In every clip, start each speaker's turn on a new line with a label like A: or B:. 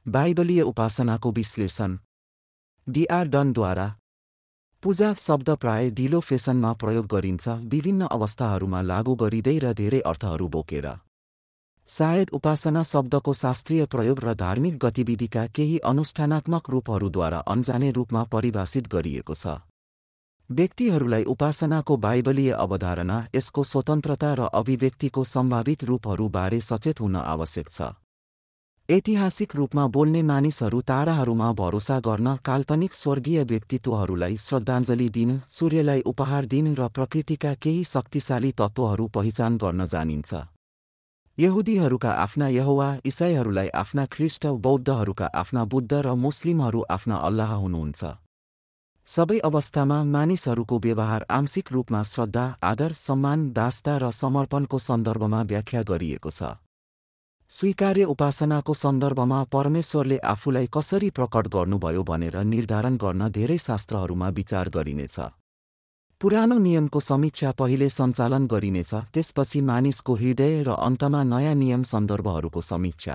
A: बाइबलीय उपासनाको विश्लेषण डी.आर. डनद्वारा। पूजा शब्द प्राय ढिलो फेसनमा प्रयोग गरिन्छ, विभिन्न अवस्थाहरूमा लागू गरिँदै र धेरै अर्थहरू बोकेर। सायद उपासना शब्दको शास्त्रीय प्रयोग र धार्मिक गतिविधिका केही अनुष्ठानात्मक रूपहरूद्वारा अनजाने रूपमा परिभाषित गरिएको छ। व्यक्तिहरूलाई उपासनाको बाइबलीय अवधारणा, यसको स्वतन्त्रता र अभिव्यक्तिको सम्भावित रूपहरूबारे सचेत हुन आवश्यक छ। ऐतिहासिक रूपमा बोल्ने मानिसहरू ताराहरूमा भरोसा गर्न, काल्पनिक स्वर्गीय व्यक्तित्वहरूलाई श्रद्धाञ्जली दिन, सूर्यलाई उपहार दिन र प्रकृतिका केही शक्तिशाली तत्त्वहरू पहिचान गर्न जानिन्छ। यहुदीहरूका आफ्ना यहोवा, इसाईहरूलाई आफ्ना ख्रिस्ट, बौद्धहरूका आफ्ना बुद्ध र मुस्लिमहरू आफ्ना अल्लाह हुनुहुन्छ। सबै अवस्थामा मानिसहरूको व्यवहार आंशिक रूपमा श्रद्धा, आदर, सम्मान, दासता र समर्पणको सन्दर्भमा व्याख्या गरिएको छ। स्वीकार्य उपासनाको सन्दर्भमा परमेश्वरले आफूलाई कसरी प्रकट गर्नुभयो भनेर निर्धारण गर्न धेरै शास्त्रहरूमा विचार गरिनेछ। पुरानो नियमको समीक्षा पहिले सञ्चालन गरिनेछ, त्यसपछि मानिसको हृदय र अन्तमा नयाँ नियम सन्दर्भहरूको समीक्षा।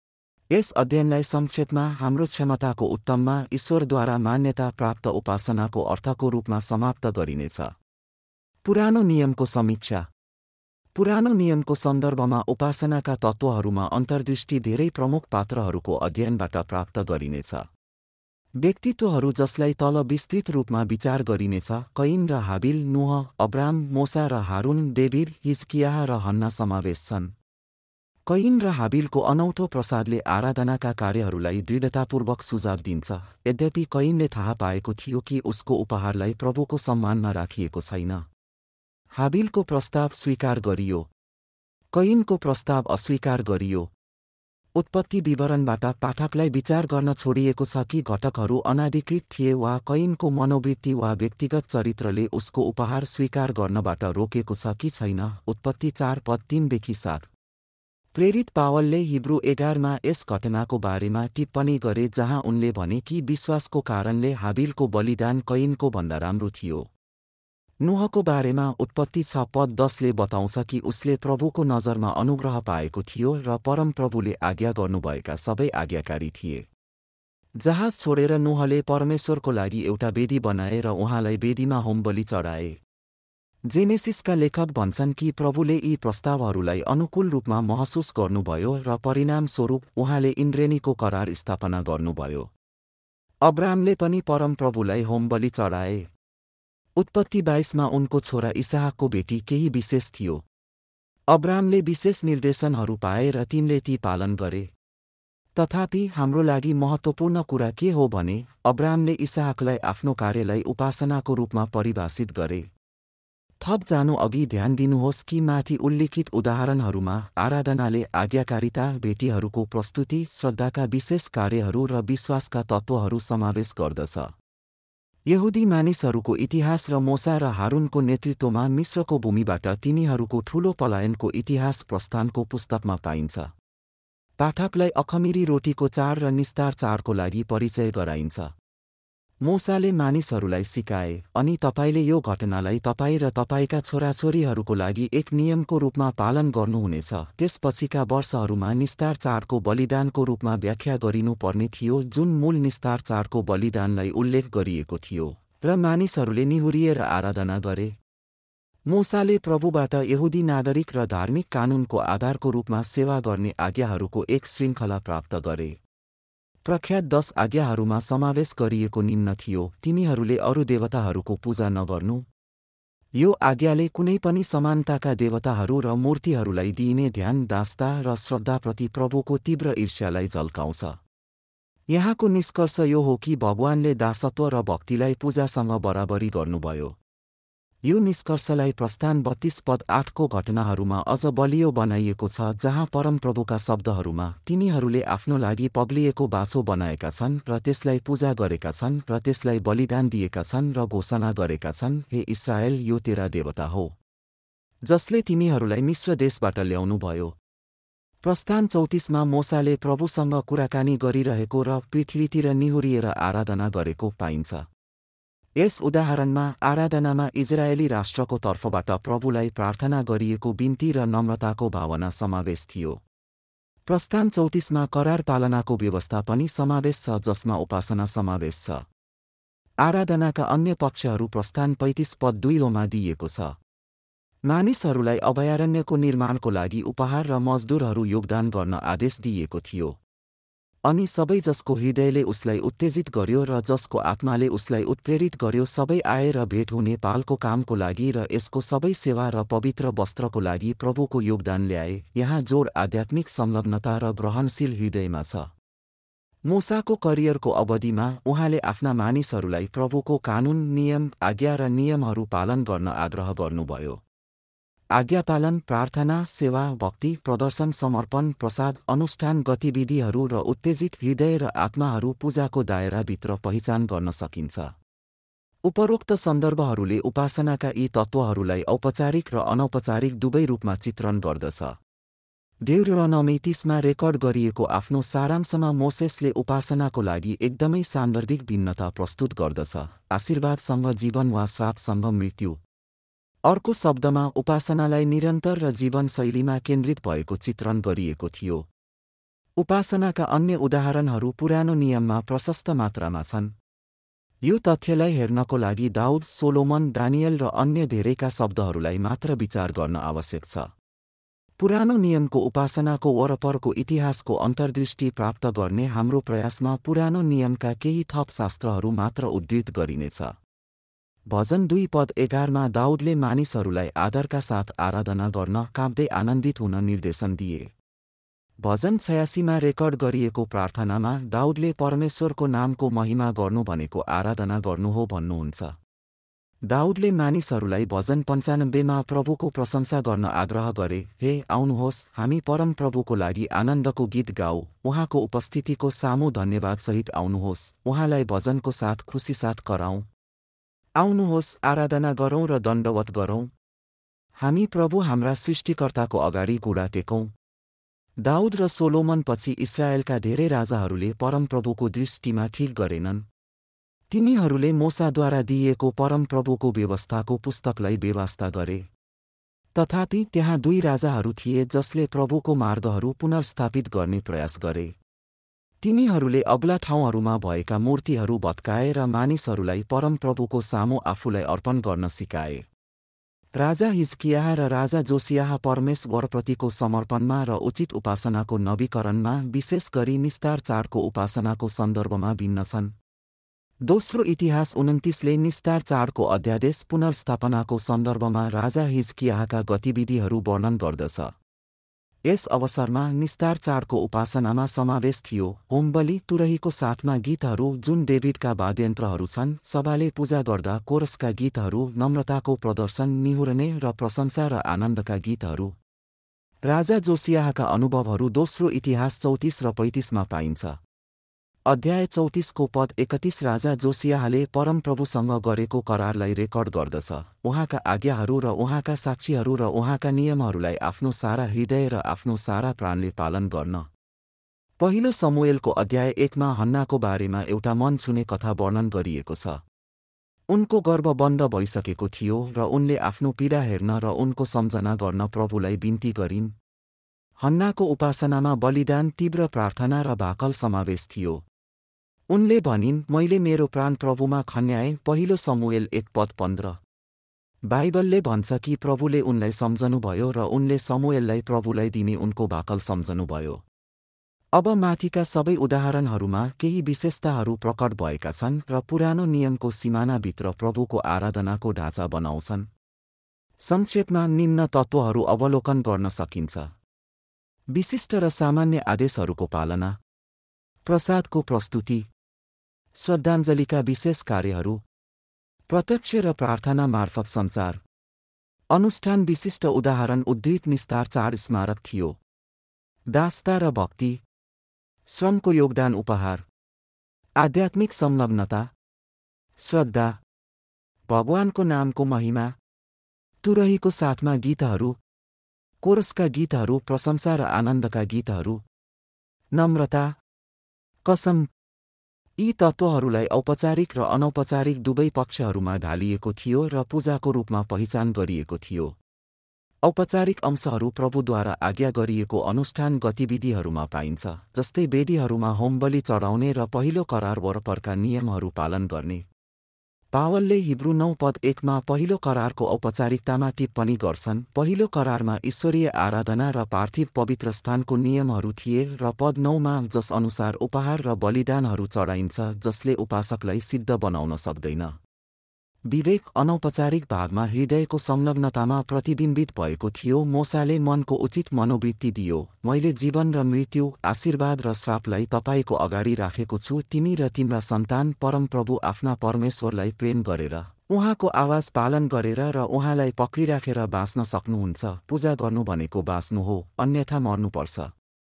A: यस अध्ययनलाई संक्षेपमा हाम्रो क्षमताको उत्तममा ईश्वरद्वारा मान्यता प्राप्त उपासनाको अर्थको रूपमा समाप्त गरिनेछ। पुरानो नियमको समीक्षा। पुरानो नियमको सन्दर्भमा उपासनाका तत्त्वहरूमा अन्तर्दृष्टि धेरै प्रमुख पात्रहरूको अध्ययनबाट प्राप्त गरिनेछ। व्यक्तित्वहरू जसलाई तल विस्तृत रूपमा विचार गरिनेछ: कैन र हाबिल, नूह, अब्राम, मोसा र हारून, डेभिड, हिजकियाह र हन्ना समावेश छन्। कैन र हाबिलको अनौठो प्रसादले आराधनाका कार्यहरूलाई दृढतापूर्वक सुझाव दिन्छ, यद्यपि कैनले थाहा पाएको थियो कि उसको उपहारलाई प्रभुको सम्मानमा राखिएको छैन। हाबिलको प्रस्ताव स्वीकार गरियो, कैनको प्रस्ताव अस्वीकार गरियो। उत्पत्ति विवरणबाट पाठकलाई विचार गर्न छोडिएको छ कि घटकहरू अनाधिकृत थिए वा कैनको मनोवृत्ति वा व्यक्तिगत चरित्रले उसको उपहार स्वीकार गर्नबाट रोकेको छ कि छैन। उत्पत्ति 4:3-7। प्रेरित पावलले हिब्रू 11 यस घटनाको बारेमा टिप्पणी गरे जहाँ उनले भने कि विश्वासको कारणले हाबिलको बलिदान कैनको भन्दा राम्रो थियो। नूहको बारेमा उत्पत्ति 6:10ले बताउँछ कि उसले प्रभुको नजरमा अनुग्रह पाएको थियो र परमप्रभुले आज्ञा गर्नुभएका सबै आज्ञाकारी थिए। जहाज छोडेर नूहले परमेश्वरको लागि एउटा वेदी बनाए र उहाँलाई वेदीमा होमबलि चढाए। जेनेसिसका लेखक भन्छन् कि प्रभुले यी प्रस्तावहरूलाई अनुकूल रूपमा महसुस गर्नुभयो र परिणामस्वरूप उहाँले इन्द्रेणीको करार स्थापना गर्नुभयो। अब्रामले पनि परमप्रभुलाई होमबलि चढाए। उत्पत्ति 22 उनको छोरा इसहाकको भेटी केही विशेष थियो। अब्रामले विशेष निर्देशनहरू पाए र तिनले ती पालन गरे। तथापि हाम्रो लागि महत्त्वपूर्ण कुरा के हो भने अब्रामले इसहाकलाई आफ्नो कार्यलाई उपासनाको रूपमा परिभाषित गरे। थप जानु अघि ध्यान दिनुहोस् कि माथि उल्लिखित उदाहरणहरूमा आराधनाले आज्ञाकारिता, भेटीहरूको प्रस्तुति, श्रद्धाका विशेष कार्यहरू र विश्वासका तत्त्वहरू समावेश गर्दछ। यहुदी मानिसहरूको इतिहास र मोसा र हारूनको नेतृत्वमा मिस्रको भूमिबाट तिनीहरूको ठूलो पलायनको इतिहास प्रस्थानको पुस्तकमा पाइन्छ। पाठकलाई अखमिरी रोटीको चाड र निस्तार चाडको लागि परिचय गराइन्छ। मोसाले मानिसहरूलाई सिकाए, अनि तपाईले यो घटनालाई तपाईँ र तपाईँका छोराछोरीहरूको लागि एक नियमको रूपमा पालन गर्नुहुनेछ। त्यसपछिका वर्षहरूमा निस्तार चाडको बलिदानको रूपमा व्याख्या गरिनुपर्ने थियो, जुन मूल निस्तार चाडको बलिदानलाई उल्लेख गरिएको थियो, र मानिसहरूले निहुरिएर आराधना गरे। मोसाले प्रभुबाट यहुदी नागरिक र धार्मिक कानुनको आधारको रूपमा सेवा गर्ने आज्ञाहरूको एक श्रृङ्खला प्राप्त गरे। प्रख्यात 10 आज्ञाहरूमा समावेश गरिएको निम्न थियो: तिमीहरूले अरू देवताहरूको पूजा नगर्नु। यो आज्ञाले कुनै पनि समानताका देवताहरू र मूर्तिहरूलाई दिइने ध्यान, दासता र श्रद्धाप्रति प्रभुको तीव्र ईर्ष्यालाई झल्काउँछ। यहाँको निष्कर्ष यो हो कि भगवानले दासत्व र भक्तिलाई पूजासँग बराबरी गर्नुभयो। यो निष्कर्षलाई प्रस्थान 32:8 को घटनाहरूमा अझ बलियो बनाइएको छ, जहाँ परमप्रभुका शब्दहरूमा तिनीहरूले आफ्नो लागि पग्लिएको बाछो बनाएका छन् र त्यसलाई पूजा गरेका छन् र त्यसलाई बलिदान दिएका छन् र घोषणा गरेका छन्, हे इस्राएल, यो तेरा देवता हो, जसले तिमीहरूलाई मिस्र देशबाट ल्याउनुभयो। प्रस्थान 34 मोसाले प्रभुसँग कुराकानी गरिरहेको र पृथ्वीतिर निहुरिएर आराधना गरेको पाइन्छ। यस उदाहरणमा आराधनामा इजरायली राष्ट्रको तर्फबाट प्रभुलाई प्रार्थना गरिएको बिन्ती र नम्रताको भावना समावेश थियो। प्रस्थान 34मा करार पालनाको व्यवस्था पनि समावेश छ, जसमा उपासना समावेश छ। आराधनाका अन्य पक्षहरू प्रस्थान 35 पद 2 मा दिइएको छ। मानिसहरूलाई अभयारण्यको निर्माणको लागि उपहार र मजदुरहरू योगदान गर्न आदेश दिइएको थियो। अनि सबै जसको हृदयले उसलाई उत्तेजित गर्यो र जसको आत्माले उसलाई उत्प्रेरित गर्यो सबै आए र भेट हुने पालको कामको लागि र यसको सबै सेवा र पवित्र वस्त्रको लागि प्रभुको योगदान ल्याए। यहाँ जोड आध्यात्मिक संलग्नता र ग्रहणशील हृदयमा छ। मूसाको करियरको अवधिमा उहाँले आफ्ना मानिसहरूलाई प्रभुको कानुन, नियम, आज्ञा र नियमहरू पालन गर्न आग्रह गर्नुभयो। आज्ञापालन, प्रार्थना, सेवा, भक्ति, प्रदर्शन, समर्पण, प्रसाद, अनुष्ठान गतिविधिहरू र उत्तेजित हृदय र आत्माहरू पूजाको दायराभित्र पहिचान गर्न सकिन्छ। उपरोक्त सन्दर्भहरूले उपासनाका यी तत्त्वहरूलाई औपचारिक र अनौपचारिक दुवै रूपमा चित्रण गर्दछ। ड्युरोनोमी 30मा रेकर्ड गरिएको आफ्नो सारांशमा मोसेसले उपासनाको लागि एकदमै सान्दर्भिक भिन्नता प्रस्तुत गर्दछ: आशीर्वादसँग जीवन वा श्रापसँग मृत्यु। अर्को शब्दमा, उपासनालाई निरन्तर र जीवनशैलीमा केन्द्रित भएको चित्रण गरिएको थियो। उपासनाका अन्य उदाहरणहरू पुरानो नियममा प्रशस्त मात्रामा छन्। यो तथ्यलाई हेर्नको लागि दाउद, सोलोमन, दानियल र अन्य धेरैका शब्दहरूलाई मात्र विचार गर्न आवश्यक छ। पुरानो नियमको उपासनाको वरपरको इतिहासको अन्तर्दृष्टि प्राप्त गर्ने हाम्रो प्रयासमा पुरानो नियमका केही थप शास्त्रहरू मात्र उद्धृत गरिनेछ। भजन 2 पद 11 मा दाउदले मानिसहरूलाई आदरका साथ आराधना गर्न, काँप्दै आनन्दित हुन निर्देशन दिए। भजन 86 मा रेकर्ड गरिएको प्रार्थनामा दाउदले परमेश्वरको नामको महिमा गर्नु भनेको आराधना गर्नु हो भन्नुहुन्छ। दाउदले मानिसहरूलाई भजन 95 मा प्रभुको प्रशंसा गर्न आग्रह गरे, हे आउनुहोस्, हामी परम प्रभुको लागि आनन्दको गीत गाऊ, उहाँको उपस्थितिको सामु धन्यवादसहित आउनुहोस्, उहाँलाई भजनको साथ खुसी साथ कराउँ। आउनुहोस्, आराधना गरौँ र दण्डवत गरौँ। हामी प्रभु हाम्रा सृष्टिकर्ताको अगाडि घुँडा टेकौँ। दाउद र सोलोमन पछि इस्राएलका धेरै राजाहरूले परमप्रभुको दृष्टिमा ठिक गरेनन्। तिनीहरूले मूसाद्वारा दिइएको परमप्रभुको व्यवस्थाको पुस्तकलाई बेवास्ता गरे। तथापि त्यहाँ 2 राजाहरू थिए जसले प्रभुको मार्गहरू पुनर्स्थापित गर्ने प्रयास गरे। तिनीहरूले अग्ला ठाउँहरूमा भएका मूर्तिहरू भत्काए र मानिसहरूलाई परमप्रभुको सामु आफूलाई अर्पण गर्न सिकाए। राजा हिजकिया र राजा जोसियाह परमेश्वरप्रतिको समर्पणमा र उचित उपासनाको नवीकरणमा, विशेष गरी निस्तार चाडको उपासनाको सन्दर्भमा भिन्न छन्। दोस्रो इतिहास 29 ले निस्तार चाडको अध्यादेश पुनर्स्थापनाको सन्दर्भमा राजा हिजकियाहका गतिविधिहरू वर्णन गर्दछ। यस अवसरमा निस्तार चाडको उपासनामा समावेश थियो होमबलि, तुरहीको साथमा गीतहरू जुन डेभिडका वाद्ययन्त्रहरू छन्, सभाले पूजा गर्दा कोरसका गीतहरू, नम्रताको प्रदर्शन, निहुरने र प्रशंसा र आनन्दका गीतहरू। राजा जोसियाहका अनुभवहरू दोस्रो इतिहास 34 र 35 मा पाइन्छ। अध्याय 34 को पद 31 राजा जोसियाहले परमप्रभुसँग गरेको करारलाई रेकर्ड गर्दछ, उहाँका आज्ञाहरू र उहाँका साक्षीहरू र उहाँका नियमहरूलाई आफ्नो सारा हृदय र आफ्नो सारा प्राणले पालन गर्न। पहिलो समुएलको अध्याय 1 मा हन्नाको बारेमा एउटा मन छुने कथा वर्णन गरिएको छ। उनको गर्भ बन्द भइसकेको थियो र उनले आफ्नो पीडा हेर्न र उनको सम्झना गर्न प्रभुलाई बिन्ती गरिन्। हन्नाको उपासनामा बलिदान, तीव्र प्रार्थना र भाकल समावेश थियो। उनले भनिन्, मैले मेरो प्राण प्रभुमा खन्याएँ। पहिलो समुएल 1 पद 15। बाइबलले भन्छ कि प्रभुले उनलाई सम्झनुभयो र उनले समुएललाई प्रभुलाई दिने उनको भाकल सम्झनुभयो। अब माथिका सबै उदाहरणहरूमा केही विशेषताहरू प्रकट भएका छन् र पुरानो नियमको सिमानाभित्र प्रभुको आराधनाको ढाँचा बनाउँछन्। संक्षेपमा निम्न तत्त्वहरू अवलोकन गर्न सकिन्छ: विशिष्ट र सामान्य आदेशहरूको पालना, प्रसादको प्रस्तुति, श्रद्धाञ्जलीका विशेष कार्यहरू, प्रत्यक्ष र प्रार्थना मार्फत सञ्चार, अनुष्ठान। विशिष्ट उदाहरण उद्धृत निस्तार चाड स्मारक थियो। दासता र भक्ति, श्रमको योगदान, उपहार, आध्यात्मिक संलग्नता, श्रद्धा, भगवानको नामको महिमा, तुरहीको साथमा गीतहरू, कोरसका गीतहरू, प्रशंसा र आनन्दका गीतहरू, नम्रता, कसम। यी तत्त्वहरूलाई औपचारिक र अनौपचारिक दुवै पक्षहरूमा ढालिएको थियो र पूजाको रूपमा पहिचान गरिएको थियो। औपचारिक अंशहरू प्रभुद्वारा आज्ञा गरिएको अनुष्ठान गतिविधिहरूमा पाइन्छ, जस्तै वेदीहरूमा होमबलि चढाउने र पहिलो करार वरपरका नियमहरू पालन गर्ने। पावलले हिब्रू 9:1 पहिलो करारको औपचारिकतामा टिप्पणी गर्छन्। पहिलो करारमा ईश्वरीय आराधना र पार्थिव पवित्र स्थानको नियमहरू थिए र पद 9 जस अनुसार उपहार र बलिदानहरू चढाइन्छ जसले उपासकलाई सिद्ध बनाउन सक्दैन। विवेक अनौपचारिक भागमा हृदयको संलग्नतामा प्रतिबिम्बित भएको थियो। मोसाले मनको उचित मनोवृत्ति दियो, मैले जीवन र मृत्यु, आशीर्वाद र श्रापलाई तपाईको अगाडि राखेको छु। तिमी र तिम्रा सन्तान परमप्रभु आफ्ना परमेश्वरलाई प्रेम गरेर, उहाँको आवाज पालन गरेर र उहाँलाई पक्रिराखेर बाँच्न सक्नुहुन्छ। पूजा गर्नु भनेको बाँच्नु हो, अन्यथा मर्नुपर्छ।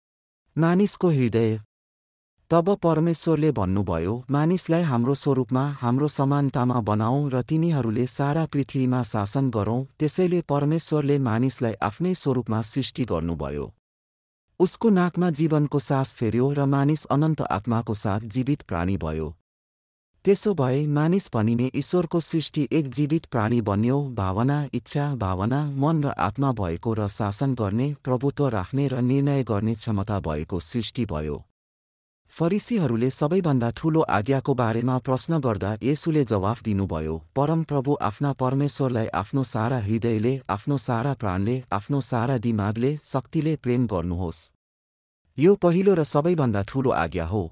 A: मानिसको हृदय। तब परमेश्वरले भन्नुभयो, मानिसलाई हाम्रो स्वरूपमा, हाम्रो समानतामा बनाऊँ र तिनीहरूले सारा पृथ्वीमा शासन गरौँ। त्यसैले परमेश्वरले मानिसलाई आफ्नै स्वरूपमा सृष्टि गर्नुभयो। उसको नाकमा जीवनको सास फेर्यो र मानिस अनन्त आत्माको साथ जीवित प्राणी भयो। त्यसो भए मानिस भनिने ईश्वरको सृष्टि एक जीवित प्राणी बन्यो, भावना, इच्छा, भावना, मन र आत्मा भएको र शासन गर्ने, प्रभुत्व राख्ने र निर्णय गर्ने क्षमता भएको सृष्टि भयो। फरिसीहरूले सबैभन्दा ठूलो आज्ञाको बारेमा प्रश्न गर्दा येशूले जवाफ दिनुभयो, परमप्रभु आफ्ना परमेश्वरलाई आफ्नो सारा हृदयले, आफ्नो सारा प्राणले, आफ्नो सारा दिमागले, शक्तिले प्रेम गर्नुहोस्। यो पहिलो र सबैभन्दा ठूलो आज्ञा हो।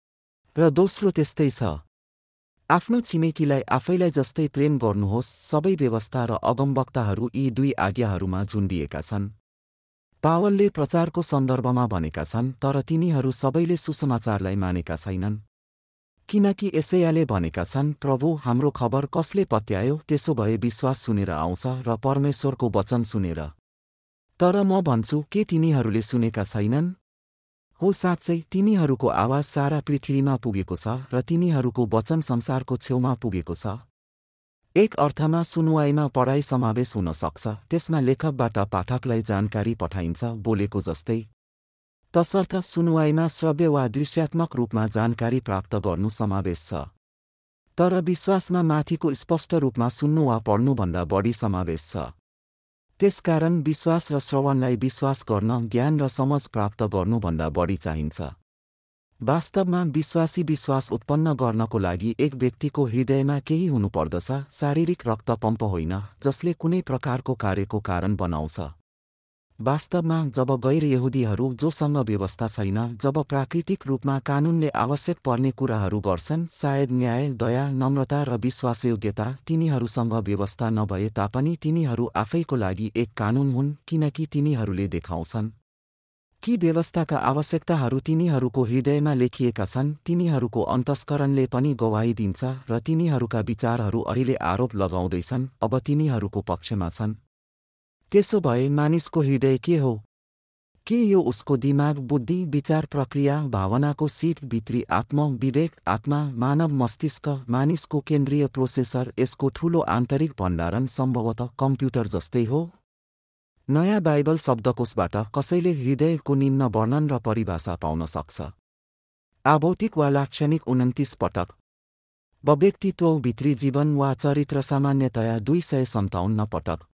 A: र दोस्रो त्यस्तै छ, आफ्नो छिमेकीलाई आफैलाई जस्तै प्रेम गर्नुहोस्। सबै व्यवस्था र अगमवक्ताहरू यी दुई आज्ञाहरूमा झुन्डिएका छन्। पावलले प्रचारको सन्दर्भमा भनेका छन्, तर तिनीहरू सबैले सुसमाचारलाई मानेका छैनन्। किनकि एसायाले भनेका छन्, प्रभु, हाम्रो खबर कसले पत्यायो? त्यसो भए विश्वास सुनेर आउँछ र परमेश्वरको वचन सुनेर। तर म भन्छु, के तिनीहरूले सुनेका छैनन्? हो, साँच्चै तिनीहरूको आवाज सारा पृथ्वीमा पुगेको छ र तिनीहरूको वचन संसारको छेउमा पुगेको छ। एक अर्थमा सुनुवाइमा पढाइ समावेश हुन सक्छ, त्यसमा लेखकबाट पाठकलाई जानकारी पठाइन्छ, बोलेको जस्तै। तसर्थ सुनुवाइमा श्रव्य वा दृश्यात्मक रूपमा जानकारी प्राप्त गर्नु समावेश छ। तर विश्वासमा माथिको स्पष्ट रूपमा सुन्नु वा पढ्नुभन्दा बढी समावेश छ। त्यसकारण विश्वास र श्रवणलाई विश्वास गर्न, ज्ञान र समझ प्राप्त गर्नुभन्दा बढी चाहिन्छ। वास्तवमा विश्वासी विश्वास उत्पन्न गर्नको लागि एक व्यक्तिको हृदयमा केही हुनुपर्दछ, शारीरिक रक्त पम्प होइन, जसले कुनै प्रकारको कार्यको कारण बनाउँछ। वास्तवमा जब गैर यहुदीहरू जोसँग व्यवस्था छैन, जब प्राकृतिक रूपमा कानुनले आवश्यक पर्ने कुराहरू गर्छन्, सायद न्याय, दया, नम्रता र विश्वासयोग्यता, तिनीहरूसँग व्यवस्था नभए तापनि तिनीहरू आफैको लागि एक कानुन हुन्, किनकि तिनीहरूले देखाउँछन् कि व्यवस्थाका आवश्यकताहरू तिनीहरूको हृदयमा लेखिएका छन्। तिनीहरूको अन्तस्करणले पनि गवाही दिन्छ र तिनीहरूका विचारहरू अहिले आरोप लगाउँदैछन्, अब तिनीहरूको पक्षमा छन्। त्यसो भए मानिसको हृदय के हो? के यो उसको दिमाग, बुद्धि, विचार प्रक्रिया, भावनाको सीट, भित्री आत्म, विवेक, आत्मा, मानव मस्तिष्क, मानिसको केन्द्रीय प्रोसेसर, यसको ठूलो आन्तरिक भण्डारण सम्भवतः कम्प्युटर जस्तै हो? नयाँ बाइबल शब्दकोशबाट कसैले हृदयको निम्न वर्णन र परिभाषा पाउन सक्छ। आभौतिक वा लाक्षणिक 29 पटक। व्यक्तित्व, भित्री जीवन वा चरित्र सामान्यतया 257 पटक।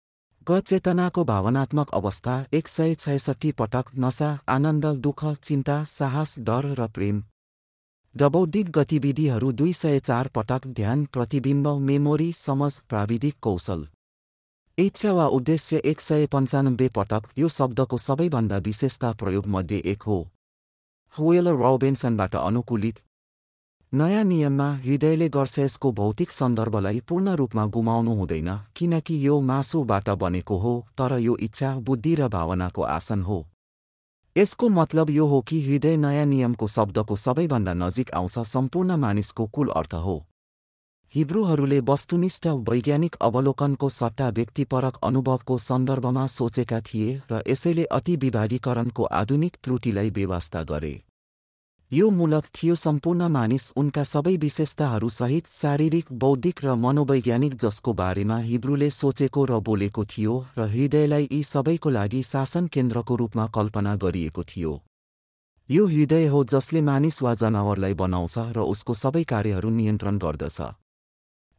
A: चेतनाको भावनात्मक अवस्था 166 पटक। नशा, आनन्द, दुःख, चिन्ता, साहस, डर र प्रेम। बौद्धिक गतिविधिहरू 204 पटक। ध्यान, प्रतिबिम्ब, मेमोरी, समझ, प्राविधिक कौशल। इच्छा वा उद्देश्य 195 पटक। यो शब्दको सबैभन्दा विशेषता प्रयोगमध्ये एक हो। वेलर रॉबिन्सनबाट अनुकूलित। नयाँ नियममा हृदयले गर्छ यसको भौतिक सन्दर्भलाई पूर्ण रूपमा गुमाउनु हुँदैन, किनकि यो मासुबाट बनेको हो, तर यो इच्छा, बुद्धि र भावनाको आसन हो। यसको मतलब यो हो कि हृदय नयाँ नियमको शब्दको सबैभन्दा नजिक आउँछ, सम्पूर्ण मानिसको कुल अर्थ हो। हिब्रूहरूले वस्तुनिष्ठ वैज्ञानिक अवलोकनको सट्टा व्यक्तिपरक अनुभवको सन्दर्भमा सोचेका थिए र यसैले अति विभागीकरणको आधुनिक त्रुटिलाई बेवास्ता गरे। यो मूलत थियो सम्पूर्ण मानिस उनका सबै विशेषताहरूसहित शारीरिक, बौद्धिक र मनोवैज्ञानिक जसको बारेमा हिब्रूले सोचेको र बोलेको थियो र हृदयलाई यी सबैको लागि शासन केन्द्रको रूपमा कल्पना गरिएको थियो। यो हृदय हो जसले मानिस वा जनावरलाई बनाउँछ र उसको सबै कार्यहरू नियन्त्रण गर्दछ।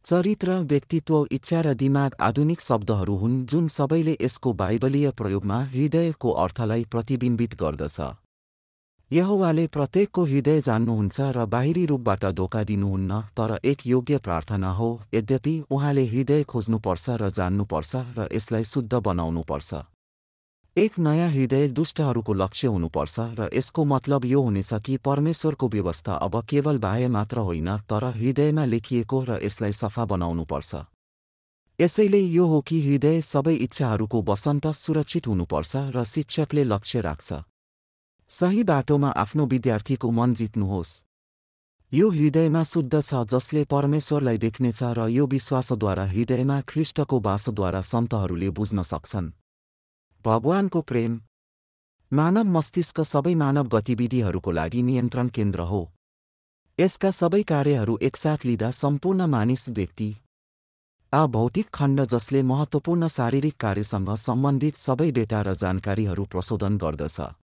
A: चरित्र, व्यक्तित्व, इच्छा र दिमाग आधुनिक शब्दहरू हुन् जुन सबैले यसको बाइबलीय प्रयोगमा हृदयको अर्थलाई प्रतिबिम्बित गर्दछ। यहोवाले प्रत्येकको हृदय जान्नुहुन्छ र बाहिरी रूपबाट धोका दिनुहुन्न, तर एक योग्य प्रार्थना हो। यद्यपि उहाँले हृदय खोज्नुपर्छ र जान्नुपर्छ र यसलाई शुद्ध बनाउनुपर्छ। एक नयाँ हृदय दुष्टहरूको लक्ष्य हुनुपर्छ र यसको मतलब यो हुनेछ कि परमेश्वरको व्यवस्था अब केवल बाह्य मात्र होइन तर हृदयमा लेखिएको र यसलाई सफा बनाउनुपर्छ। यसैले यो हो कि हृदय सबै इच्छाहरूको वसन्त सुरक्षित हुनुपर्छ र शिक्षकले लक्ष्य राख्छ। सही बाटोमा आफ्नो विद्यार्थीको मन जित्नुहोस्। यो हृदयमा शुद्ध छ जसले परमेश्वरलाई देख्नेछ र यो विश्वासद्वारा हृदयमा ख्रीष्टको वासद्वारा सन्तहरूले बुझ्न सक्छन्। भगवानको प्रेम। मानव मस्तिष्क सबै मानव गतिविधिहरूको लागि नियन्त्रण केन्द्र हो। यसका सबै कार्यहरू एकसाथ लिँदा सम्पूर्ण मानिस व्यक्ति भौतिक खण्ड जसले महत्त्वपूर्ण शारीरिक कार्यसँग सम्बन्धित सबै डेटा र जानकारीहरू प्रशोधन गर्दछ।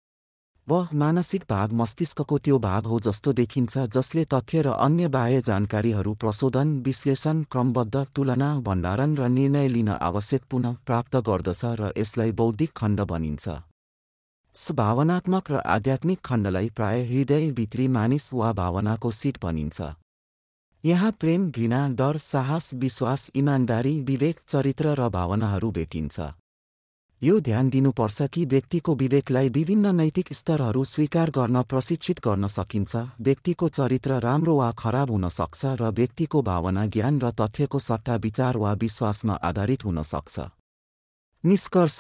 A: मानसिक भाग मस्तिष्कको त्यो भाग हो जस्तो देखिन्छ जसले तथ्य र अन्य बाह्य जानकारीहरू प्रशोधन, विश्लेषण, क्रमबद्ध, तुलना, भण्डारण र निर्णय लिन आवश्यक पुनः प्राप्त गर्दछ र यसलाई बौद्धिक खण्ड भनिन्छ। भावनात्मक र आध्यात्मिक खण्डलाई प्राय हृदयभित्री मानिस वा भावनाको सिट भनिन्छ। यहाँ प्रेम, घृणा, डर, साहस, विश्वास, इमानदारी, विवेक, चरित्र र भावनाहरू भेटिन्छ। यो ध्यान दिनुपर्छ कि व्यक्तिको विवेकलाई विभिन्न नैतिक स्तरहरू स्वीकार गर्न प्रशिक्षित गर्न सकिन्छ। व्यक्तिको चरित्र राम्रो वा खराब हुन सक्छ र व्यक्तिको भावना ज्ञान र तथ्यको सट्टा विचार वा विश्वासमा आधारित हुन सक्छ। निष्कर्ष,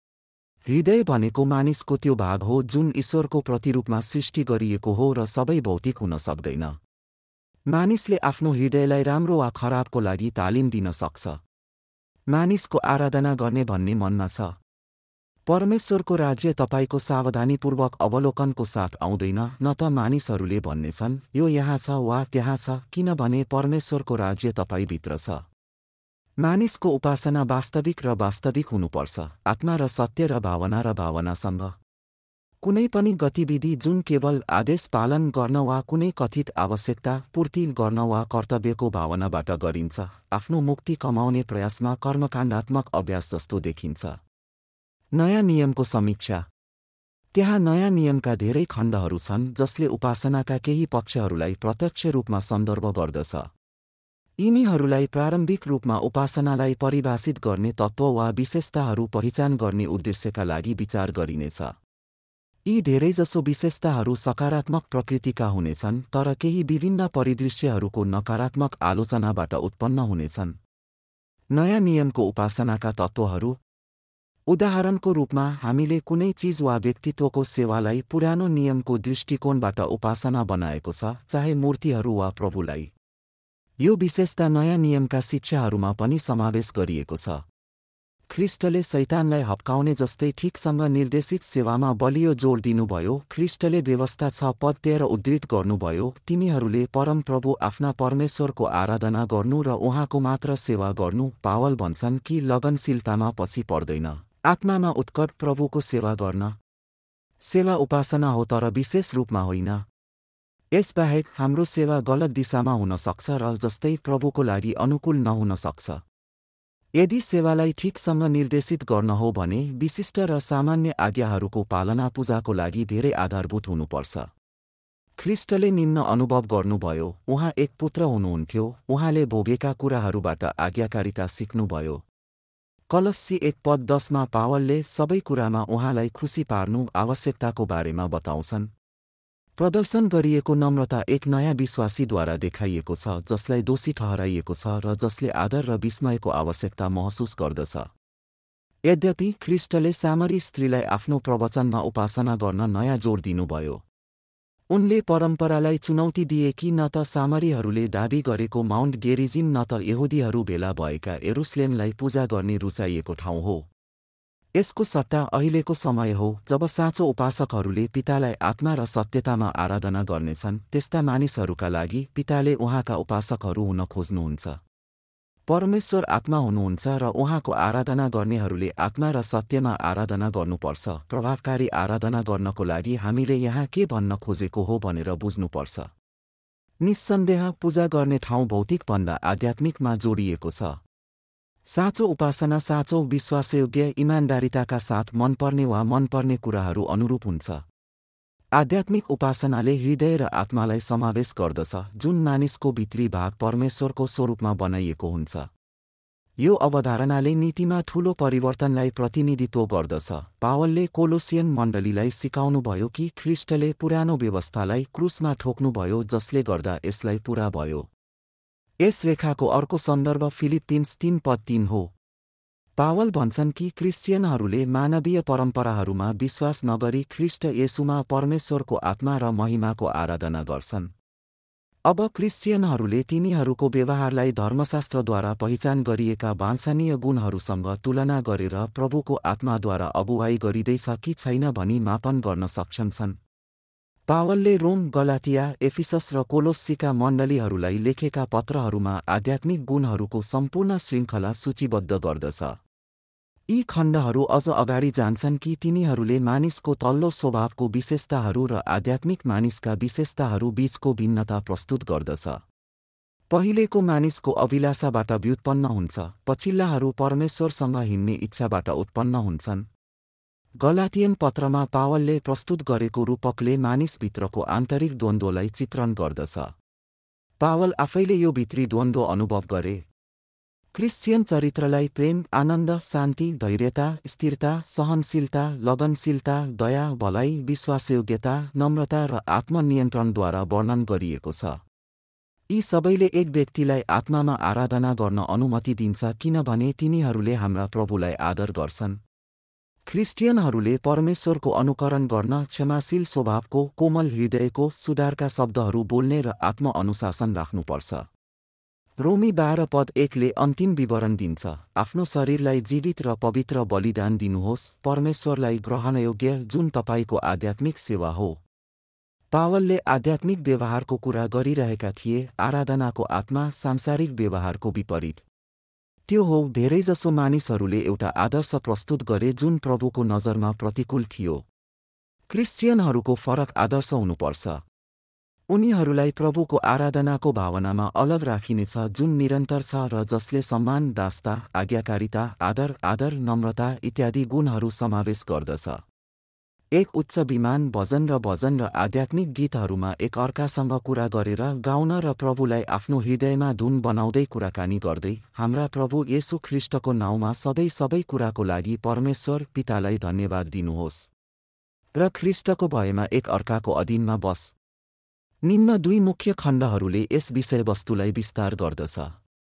A: हृदय भनेको मानिसको त्यो भाग हो जुन ईश्वरको प्रतिरूपमा सृष्टि गरिएको हो र सबै भौतिक हुन सक्दैन। मानिसले आफ्नो हृदयलाई राम्रो वा खराबको लागि तालिम दिन सक्छ। मानिसको आराधना गर्ने भन्ने मनमा छ। परमेश्वरको राज्य तपाईको सावधानीपूर्वक अवलोकनको साथ आउँदैन, न त मानिसहरूले भन्नेछन् यो यहाँ छ वा त्यहाँ छ, किनभने परमेश्वरको राज्य तपाईभित्र छ। मानिसको उपासना वास्तविक र वास्तविक हुनुपर्छ, आत्मा र सत्य र भावनासँग। कुनै पनि गतिविधि जुन केवल आदेश पालन गर्न वा कुनै कथित आवश्यकता पूर्ति गर्न वा कर्तव्यको भावनाबाट गरिन्छ, आफ्नो मुक्ति कमाउने प्रयासमा कर्मकाण्डात्मक अभ्यास जस्तो देखिन्छ। नयाँ नियमको समीक्षा। त्यहाँ नयाँ नियमका धेरै खण्डहरू छन् जसले उपासनाका केही पक्षहरूलाई प्रत्यक्ष रूपमा सन्दर्भ गर्दछ। यिनीहरूलाई प्रारम्भिक रूपमा उपासनालाई परिभाषित गर्ने तत्त्व वा विशेषताहरू पहिचान गर्ने उद्देश्यका लागि विचार गरिनेछ। यी धेरैजसो विशेषताहरू सकारात्मक प्रकृतिका हुनेछन्, तर केही विभिन्न परिदृश्यहरूको नकारात्मक आलोचनाबाट उत्पन्न हुनेछन्। नयाँ नियमको उपासनाका तत्त्वहरू। उदाहरणको रूपमा, हामीले कुनै चिज वा व्यक्तित्वको सेवालाई पुरानो नियमको दृष्टिकोणबाट उपासना बनाएको छ, चाहे मूर्तिहरू वा प्रभुलाई। यो विशेषता नयाँ नियमका शिक्षाहरूमा पनि समावेश गरिएको छ। ख्रीष्टले शैतानलाई हप्काउने जस्तै ठिकसँग निर्देशित सेवामा बलियो जोड दिनुभयो। ख्रीष्टले व्यवस्था 6 पद 13 उद्धृत गर्नुभयो, तिमीहरूले परमप्रभु आफ्ना परमेश्वरको आराधना गर्नु र उहाँको मात्र सेवा गर्नु। पावल भन्छन् कि लगनशीलतामा पछि पर्दैन, आत्मामा उत्कट प्रभुको सेवा गर्न। सेवा उपासना हो तर विशेष रूपमा होइन। यसबाहेक हाम्रो सेवा गलत दिशामा हुन सक्छ र जस्तै प्रभुको लागि अनुकूल नहुन सक्छ। यदि सेवालाई ठिकसँग निर्देशित गर्न हो भने विशिष्ट र सामान्य आज्ञाहरूको पालना पूजाको लागि धेरै आधारभूत हुनुपर्छ। ख्रीष्टले निम्न अनुभव गर्नुभयो, उहाँ एक पुत्र हुनुहुन्थ्यो, उहाँले भोगेका कुराहरूबाट आज्ञाकारिता सिक्नुभयो। कलस्सी 1 पद 10 मा पावलले सबै कुरामा उहाँलाई खुसी पार्नु आवश्यकताको बारेमा बताउँछन्। प्रदर्शन गरिएको नम्रता एक नयाँ विश्वासीद्वारा देखाइएको छ जसलाई दोषी ठहराइएको छ र जसले आदर र विस्मयको आवश्यकता महसुस गर्दछ। यद्यपि ख्रीष्टले सामरी स्त्रीलाई आफ्नो प्रवचनमा उपासना गर्न नयाँ जोड दिनुभयो। उनले परम्परालाई चुनौती दिए कि न त सामरीहरूले दाबी गरेको माउन्ट गेरिजिम न त यहुदीहरू भेला भएका यरुसलेमलाई पूजा गर्ने रुचाइएको ठाउँ हो। यसको सट्टा अहिलेको समय हो जब साँचो उपासकहरूले पितालाई आत्मा र सत्यतामा आराधना गर्नेछन्। त्यस्ता मानिसहरूका लागि पिताले उहाँका उपासकहरू हुन खोज्नुहुन्छ। परमेश्वर आत्मा हुनुहुन्छ र उहाँको आराधना गर्नेहरूले आत्मा र सत्यमा आराधना गर्नुपर्छ। प्रभावकारी आराधना गर्नको लागि हामीले यहाँ के भन्न खोजेको हो भनेर बुझ्नुपर्छ। निस्सन्देह पूजा गर्ने ठाउँ भौतिकभन्दा आध्यात्मिकमा जोडिएको छ। साँचो उपासना साँचो विश्वासयोग्य इमान्दारिताका साथ मनपर्ने वा मनपर्ने कुराहरू अनुरूप हुन्छ। आध्यात्मिक उपासनाले हृदय र आत्मालाई समावेश गर्दछ, जुन मानिसको भित्री भाग परमेश्वरको स्वरूपमा बनाइएको हुन्छ। यो अवधारणाले नीतिमा ठूलो परिवर्तनलाई प्रतिनिधित्व गर्दछ। पावलले कोलोसियन मण्डलीलाई सिकाउनुभयो कि ख्रीष्टले पुरानो व्यवस्थालाई क्रुसमा ठोक्नुभयो, जसले गर्दा यसलाई पूरा भयो। यस रेखाको अर्को सन्दर्भ फिलिप्पिन्स 3:3 हो। पावल भन्छन् कि क्रिश्चियनहरूले मानवीय परम्पराहरूमा विश्वास नगरी ख्रीष्ट येशूमा परमेश्वरको आत्मा र महिमाको आराधना गर्छन्। अब क्रिश्चियनहरूले तिनीहरूको व्यवहारलाई धर्मशास्त्रद्वारा पहिचान गरिएका वाञ्छनीय गुणहरूसँग तुलना गरेर प्रभुको आत्माद्वारा अगुवाई गरिँदैछ कि छैन भनी मापन गर्न सक्छन्। पावलले रोम, गलातिया, एफिसस र कोलोस्सीका मण्डलीहरूलाई लेखेका पत्रहरूमा आध्यात्मिक गुणहरूको सम्पूर्ण श्रृङ्खला सूचीबद्ध गर्दछ। यी खण्डहरू अझ अगाडि जान्छन् कि तिनीहरूले मानिसको तल्लो स्वभावको विशेषताहरू र आध्यात्मिक मानिसका विशेषताहरू बीचको भिन्नता प्रस्तुत गर्दछ। पहिलेको मानिसको अभिलाषाबाट व्युत्पन्न हुन्छ, पछिल्लाहरू परमेश्वरसँग हिँड्ने इच्छाबाट उत्पन्न हुन्छन्। गलातियन पत्रमा पावलले प्रस्तुत गरेको रूपकले मानिसभित्रको आन्तरिक द्वन्द्वलाई चित्रण गर्दछ। पावल आफैले यो भित्री द्वन्द्व अनुभव गरे। क्रिश्चियन चरित्रलाई प्रेम, आनन्द, शान्ति, धैर्यता, स्थिरता, सहनशीलता, लगनशीलता, दया, भलाइ, विश्वासयोग्यता, नम्रता र आत्मनियन्त्रणद्वारा वर्णन गरिएको छ। यी सबैले एक व्यक्तिलाई आत्मामा आराधना गर्न अनुमति दिन्छ, किनभने तिनीहरूले हाम्रा प्रभुलाई आदर गर्छन्। ख्रिस्टियनहरूले परमेश्वरको अनुकरण गर्न, क्षमाशील स्वभावको, कोमल हृदयको, सुधारका शब्दहरू बोल्ने र आत्म-अनुशासन राख्नुपर्छ। रोमी 12:1ले अन्तिम विवरण दिन्छ, आफ्नो शरीरलाई जीवित र पवित्र बलिदान दिनुहोस्, परमेश्वरलाई ग्रहणयोग्य, जुन तपाईको आध्यात्मिक सेवा हो। पावलले आध्यात्मिक व्यवहारको कुरा गरिरहेका थिए, आराधनाको आत्मा, सांसारिक व्यवहारको विपरीत। त्यो हो, धेरैजसो मानिसहरूले एउटा आदर्श प्रस्तुत गरे जुन प्रभुको नजरमा प्रतिकूल थियो। क्रिश्चियनहरूको फरक आदर्श हुनुपर्छ। उनीहरूलाई प्रभुको आराधनाको भावनामा अलग राखिनेछ, जुन निरन्तर छ र जसले सम्मान, दासता, आज्ञाकारिता, आदर, नम्रता इत्यादि गुणहरू समावेश गर्दछ। एक उच्च विमान, भजन र आध्यात्मिक गीतहरूमा एक अर्कासँग कुरा गरेर गाउन र प्रभुलाई आफ्नो हृदयमा धुन बनाउँदै कुराकानी गर्दै, हाम्रा प्रभु येशू ख्रीष्टको नाउँमा सबै कुराको लागि परमेश्वर पितालाई धन्यवाद दिनुहोस् र ख्रीष्टको भयमा एक अर्काको अधीनमा बस। निम्न दुई मुख्य खण्डहरूले यस विषयवस्तुलाई विस्तार गर्दछ।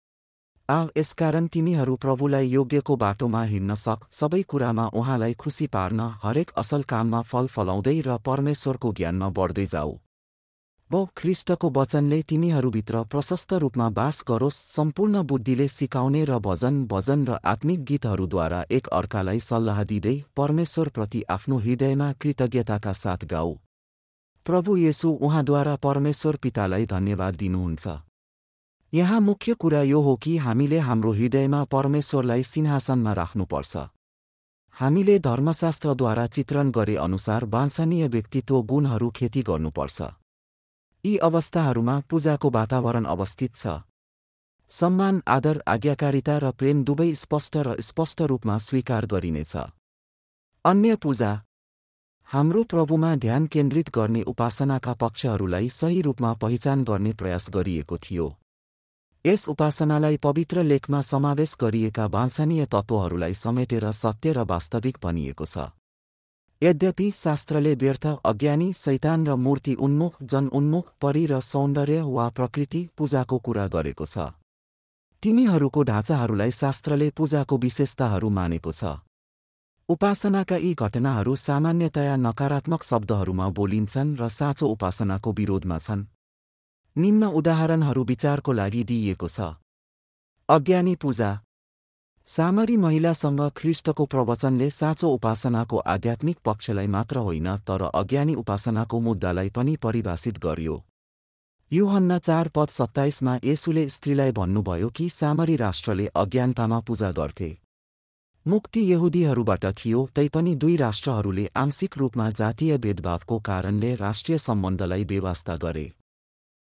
A: यसकारण तिमीहरू प्रभुलाई योग्यको बाटोमा हिँड्न सबै कुरामा उहाँलाई खुसी पार्न, हरेक असल काममा फल फलाउँदै र परमेश्वरको ज्ञानमा बढ्दै जाऊ। ख्रीष्टको वचनले तिमीहरूभित्र प्रशस्त रूपमा बास गरोस्, सम्पूर्ण बुद्धिले सिकाउने र भजन र आत्मिक गीतहरूद्वारा एक अर्कालाई सल्लाह दिँदै परमेश्वरप्रति आफ्नो हृदयमा कृतज्ञताका साथ गाऊ। प्रभु येशू उहाँद्वारा परमेश्वर पितालाई धन्यवाद दिनुहुन्छ। यहाँ मुख्य कुरा यो हो कि हामीले हाम्रो हृदयमा परमेश्वरलाई सिंहासनमा राख्नुपर्छ। हामीले धर्मशास्त्रद्वारा चित्रण गरे अनुसार वाञ्छनीय व्यक्तित्व गुणहरू खेती गर्नुपर्छ। यी अवस्थाहरूमा पूजाको वातावरण अवस्थित छ। सम्मान, आदर, आज्ञाकारिता र प्रेम दुवै स्पष्ट रूपमा स्वीकार गरिनेछ। अन्य पूजा हाम्रो प्रभुमा ध्यान केन्द्रित गर्ने उपासनाका पक्षहरूलाई सही रूपमा पहिचान गर्ने प्रयास गरिएको थियो। यस उपासनालाई पवित्र लेखमा समावेश गरिएका वाञ्छनीय तत्त्वहरूलाई समेटेर सत्य र वास्तविक भनिएको छ। यद्यपि शास्त्रले व्यर्थ, अज्ञानी, शैतान र मूर्ति उन्मुख, जन उन्मुख, परी र सौन्दर्य वा प्रकृति पूजाको कुरा गरेको छ। तिनीहरूको ढाँचाहरूलाई शास्त्रले पूजाको विशेषताहरू मानेको छ। उपासनाका यी घटनाहरू सामान्यतया नकारात्मक शब्दहरूमा बोलिन्छन् र साँचो उपासनाको विरोधमा छन्। निम्न उदाहरणहरू विचारको लागि दिइएको छ। अज्ञानी पूजा। सामरी महिलासँग ख्रीष्टको प्रवचनले साँचो उपासनाको आध्यात्मिक पक्षलाई मात्र होइन तर अज्ञानी उपासनाको मुद्दालाई पनि परिभाषित गर्यो। यूहन्ना 4:27मा येशूले स्त्रीलाई भन्नुभयो कि सामरी राष्ट्रले अज्ञानतामा पूजा गर्थे। मुक्ति यहुदीहरूबाट थियो, तैपनि दुई राष्ट्रहरूले आंशिक रूपमा जातीय भेदभावको कारणले राष्ट्रिय सम्बन्धलाई बेवास्ता गरे।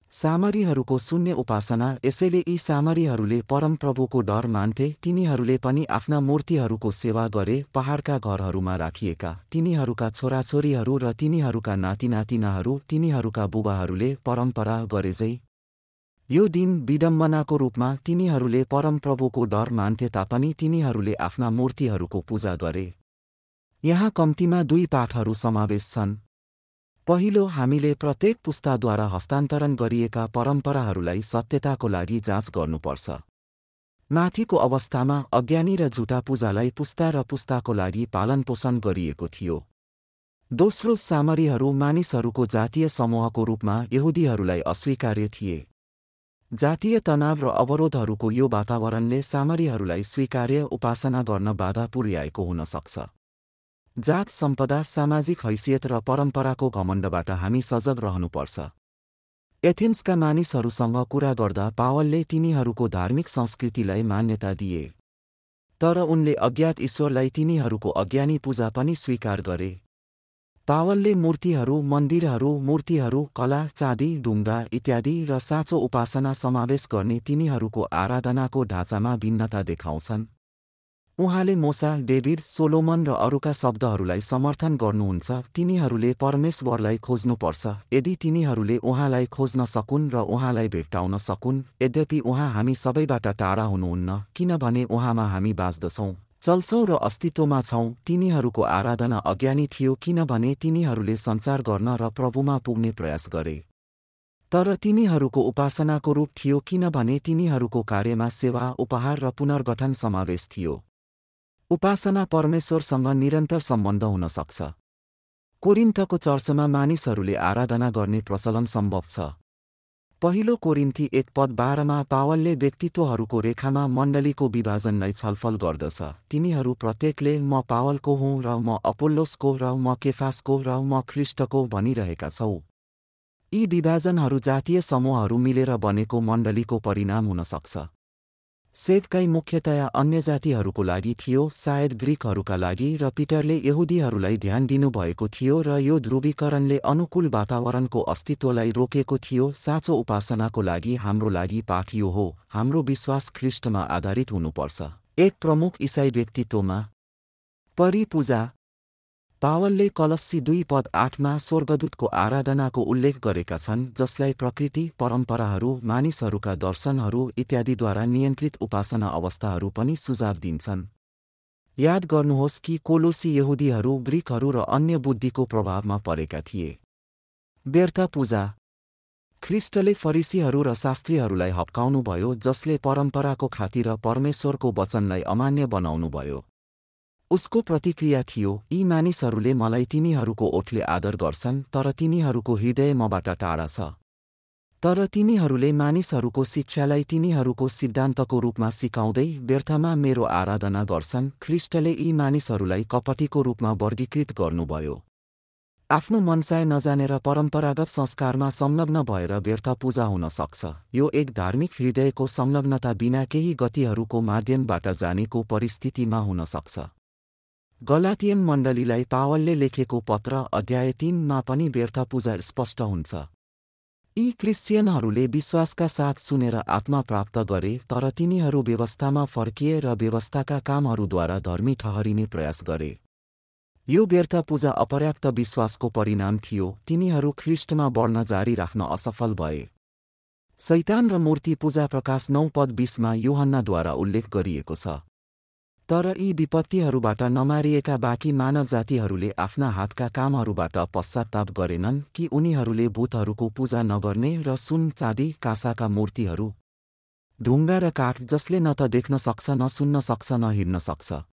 A: सामरीहरूको शून्य उपासना। यसैले यी सामरीहरूले परमप्रभुको डर मान्थे। तिनीहरूले पनि आफ्ना मूर्तिहरूको सेवा गरे। पहाडका घरहरूमा राखिएका तिनीहरूका छोराछोरीहरू र तिनीहरूका नातिनातिनाहरू, तिनीहरूका बुबाहरूले परम्परा गरेझै यो दिन विडम्बनाको रूपमा तिनीहरूले परमप्रभुको डर मान्थे तापनि तिनीहरूले आफ्ना मूर्तिहरूको पूजा गरे। यहाँ कम्तीमा 2 पाठहरू समावेश छन्। पहिलो, हामीले प्रत्येक पुस्ताद्वारा हस्तान्तरण गरिएका परम्पराहरूलाई सत्यताको लागि जाँच गर्नुपर्छ। माथिको अवस्थामा अज्ञानी र झुटा पूजालाई पुस्ता र पुस्ताको लागि पालनपोषण गरिएको थियो। दोस्रो, सामरीहरू मानिसहरूको जातीय समूहको रूपमा यहुदीहरूलाई अस्वीकार्य थिए। जातीय तनाव र अवरोधहरूको यो वातावरणले सामरीहरूलाई स्वीकार्य उपासना गर्न बाधा पुर्याएको हुन सक्छ। जात, सम्पदा, सामाजिक हैसियत र परम्पराको घमण्डबाट हामी सजग रहनुपर्छ। एथेन्सका मानिसहरूसँग कुरा गर्दा पावलले तिनीहरूको धार्मिक संस्कृतिलाई मान्यता दिए, तर उनले अज्ञात ईश्वरलाई तिनीहरूको अज्ञानी पूजा पनि स्वीकार गरे। पावलले मूर्तिहरू, मन्दिरहरू, मूर्तिहरू, कला, चाँदी, ढुङ्गा इत्यादि र साँचो उपासना समावेश गर्ने तिनीहरूको आराधनाको ढाँचामा भिन्नता देखाउँछन्। उहाँले मूसा, डेभिड, सोलोमन र अरूका शब्दहरूलाई समर्थन गर्नुहुन्छ। तिनीहरूले परमेश्वरलाई खोज्नुपर्छ यदि तिनीहरूले उहाँलाई खोज्न सकुन् र उहाँलाई भेट्टाउन सकुन्। यद्यपि उहाँ हामी सबैबाट टाढा हुनुहुन्न, किनभने उहाँमा हामी बाँच्दछौँ, चल्छौँ र अस्तित्वमा छौँ। तिनीहरूको आराधना अज्ञानी थियो किनभने तिनीहरूले सञ्चार गर्न र प्रभुमा पुग्ने प्रयास गरे। तर तिनीहरूको उपासनाको रूप थियो किनभने तिनीहरूको कार्यमा सेवा, उपहार र पुनर्गठन समावेश थियो। उपासना परमेश्वरसँग निरन्तर सम्बन्ध हुन सक्छ। कोरिन्थको चर्चमा मानिसहरूले आराधना गर्ने प्रचलन सम्भव छ। पहिलो कोरिन्थी 1:12मा पावलले व्यक्तित्वहरूको रेखामा मण्डलीको विभाजनलाई छलफल गर्दछ। तिनीहरू प्रत्येकले म पावलको हुँ र म अपोल्लोसको र म केफासको र म ख्रीष्टको भनिरहेका छौ। यी विभाजनहरू जातीय समूहहरू मिलेर बनेको मण्डलीको परिणाम हुन सक्छ। सेवकाई मुख्यतया अन्य जातिहरूको लागि थियो, सायद ग्रीकहरूका लागि, र पिटरले यहुदीहरूलाई ध्यान दिनुभएको थियो र यो ध्रुवीकरणले अनुकूल वातावरणको अस्तित्वलाई रोकेको थियो। साँचो उपासनाको लागि हाम्रो लागि पाठ यो हो, हाम्रो विश्वास ख्रीष्टमा आधारित हुनुपर्छ। एक प्रमुख इसाई व्यक्तित्वमा परिपूजा। पावलले कलस्सी 2:8मा स्वर्गदूतको आराधनाको उल्लेख गरेका छन्, जसलाई प्रकृति, परम्पराहरू, मानिसहरूका दर्शनहरू इत्यादिद्वारा नियन्त्रित उपासना अवस्थाहरू पनि सुझाव दिन्छन्। याद गर्नुहोस् कि कोलोसी यहुदीहरू, ग्रीकहरू र अन्य बुद्धिको प्रभावमा परेका थिए। व्यर्थ पूजा। ख्रीष्टले फरिसीहरू र शास्त्रीहरूलाई हप्काउनुभयो, जसले परम्पराको खातिर परमेश्वरको वचनलाई अमान्य बनाउनुभयो। उसको प्रतिक्रिया थियो, यी मानिसहरूले मलाई तिनीहरूको ओठले आदर गर्छन्, तर तिनीहरूको हृदय मबाट टाढा छ। तर तिनीहरूले मानिसहरूको शिक्षालाई तिनीहरूको सिद्धान्तको रूपमा सिकाउँदै व्यर्थमा मेरो आराधना गर्छन्। ख्रीष्टले यी मानिसहरूलाई कपटीको रूपमा वर्गीकृत गर्नुभयो। आफ्नो मनसाय नजानेर परम्परागत संस्कारमा संलग्न भएर व्यर्थ पूजा हुन सक्छ। यो एक धार्मिक हृदयको संलग्नता बिना केही गतिहरूको माध्यमबाट जानेको परिस्थितिमा हुन सक्छ। गलातियन मण्डलीलाई पावलले लेखेको पत्र अध्याय 3मा पनि व्यर्थ पूजा स्पष्ट हुन्छ। यी क्रिश्चियनहरूले विश्वासका साथ सुनेर आत्मा प्राप्त गरे, तर तिनीहरू व्यवस्थामा फर्किए र व्यवस्थाका कामहरूद्वारा धर्मी ठहरिने प्रयास गरे। यो व्यर्थ पूजा अपर्याप्त विश्वासको परिणाम थियो। तिनीहरू ख्रीष्टमा बढ्न जारी राख्न असफल भए। शैतान र मूर्ति पूजा प्रकाश 9:20मा यूहन्नाद्वारा उल्लेख गरिएको छ। तर यी विपत्तिहरूबाट नमारिएका बाँकी मानव जातिहरूले आफ्ना हातका कामहरूबाट पश्चात्ताप गरेनन् कि उनीहरूले भूतहरूको पूजा नगर्ने र सुन, चाँदी, काँसाका मूर्तिहरू, ढुङ्गा र काठ, जसले न त देख्न सक्छ, न सुन्न सक्छ, न हिँड्न सक्छ,